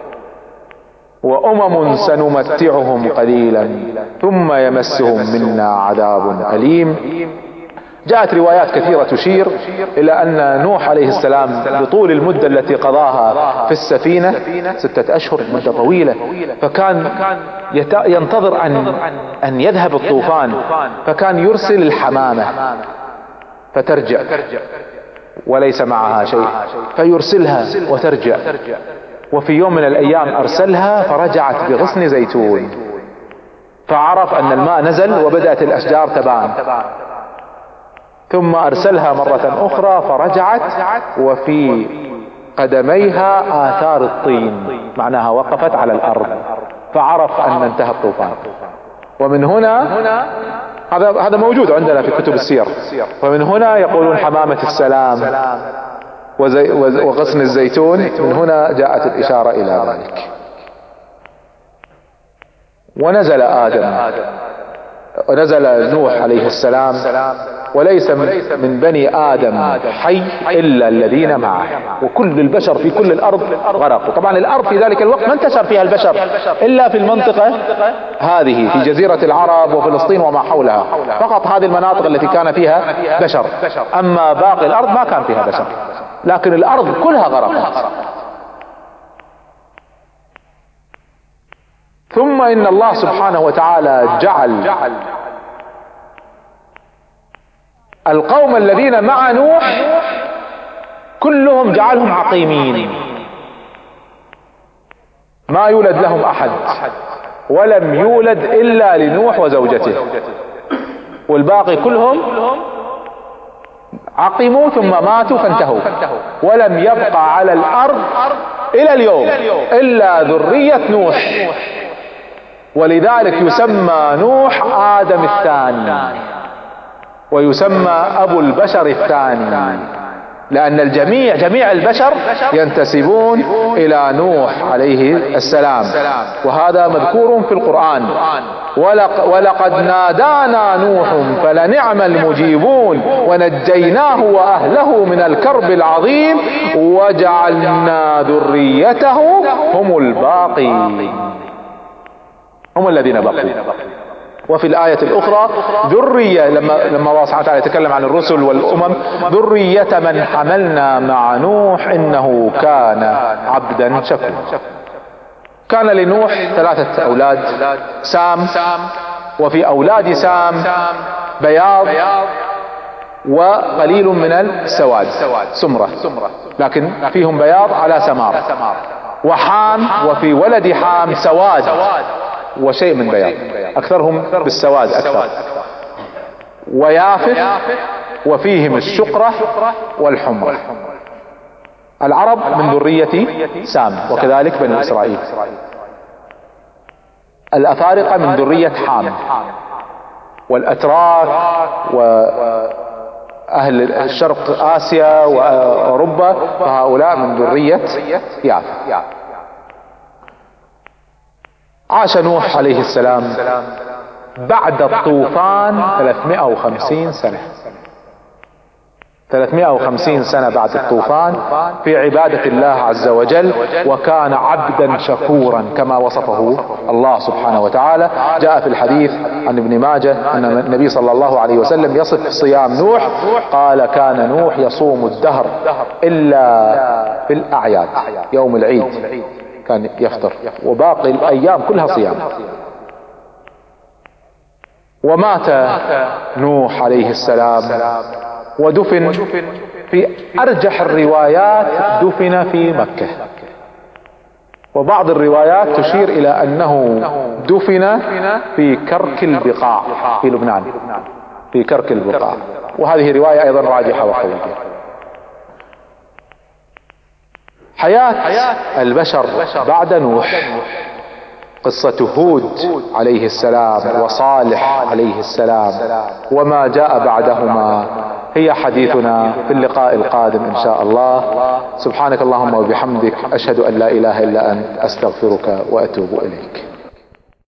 وأمم سنمتعهم قليلا ثم يمسهم منا عذاب أليم. جاءت روايات كثيرة تشير إلى أن نوح عليه السلام بطول المدة التي قضاها في السفينة 6 أشهر، مدة طويلة، فكان ينتظر أن يذهب الطوفان، فكان يرسل الحمامة فترجع وليس معها شيء، فيرسلها وترجع. وفي يوم من الأيام أرسلها فرجعت بغصن زيتون، فعرف أن الماء نزل وبدأت الأشجار تبان. ثم أرسلها مرة أخرى فرجعت وفي قدميها آثار الطين، معناها وقفت على الأرض، فعرف أن انتهى الطوفان. ومن هنا هذا موجود عندنا في كتب السير. ومن هنا يقولون حمامة السلام وغصن الزيتون، من هنا جاءت الإشارة إلى ذلك. ونزل نوح عليه السلام، وليس من بني آدم حي إلا الذين معه، وكل البشر في كل الأرض غرقوا. طبعا الأرض في ذلك الوقت ما انتشر فيها البشر إلا في المنطقة هذه، في جزيرة العرب وفلسطين وما حولها، فقط هذه المناطق التي كان فيها بشر. أما باقي الأرض ما كان فيها بشر، لكن الأرض كلها غرقت. ثم إن الله سبحانه وتعالى جعل القوم الذين مع نوح كلهم جعلهم عقيمين، ما يولد لهم أحد، ولم يولد إلا لنوح وزوجته، والباقي كلهم عقموا ثم ماتوا فانتهوا، ولم يبقى على الأرض إلى اليوم إلا ذرية نوح. ولذلك يسمى نوح آدم الثاني، ويسمى أبو البشر الثاني، لأن جميع البشر ينتسبون إلى نوح عليه السلام، وهذا مذكور في القرآن. ولقد نادانا نوح فلنعم المجيبون ونجيناه وأهله من الكرب العظيم وجعلنا ذريته هم الباقين، هم الذين بقوا. وفي الآية الأخرى ذرية، لما الله سبحانه وتعالى يتكلم عن الرسل والأمم، ذرية من حملنا مع نوح إنه كان عبدا شكورا. كان لنوح 3 أولاد، سام، وفي أولاد سام بياض وقليل من السواد، سمرة، لكن فيهم بياض على سمار. وحام، وفي ولد حام سواد وشيء من بياض، أكثرهم بالسواد أكثر. ويافث، وفيهم الشقرة والحمرة. العرب من ذرية سام، وكذلك بني إسرائيل. الأفارقة من ذرية حام، والأتراك وأهل الشرق آسيا وأوروبا فهؤلاء من ذرية يافث. عاش نوح عليه السلام بعد الطوفان 350 سنة. 350 سنة بعد الطوفان في عبادة الله عز وجل، وكان عبدا شكورا كما وصفه الله سبحانه وتعالى. جاء في الحديث عن ابن ماجه أن النبي صلى الله عليه وسلم يصف صيام نوح، قال كان نوح يصوم الدهر إلا في الأعياد، يوم العيد كان يفطر، وباقي الأيام كلها صيام. ومات نوح عليه السلام ودفن في أرجح الروايات دفن في مكة، وبعض الروايات تشير إلى أنه دفن في كرك البقاع في لبنان، في كرك البقاع، وهذه رواية أيضا راجحة وقوية. حياة البشر بعد نوح، قصة هود عليه السلام وصالح عليه السلام وما جاء بعدهما هي حديثنا في اللقاء القادم إن شاء الله. سبحانك اللهم وبحمدك، أشهد أن لا إله إلا أنت، أستغفرك وأتوب إليك.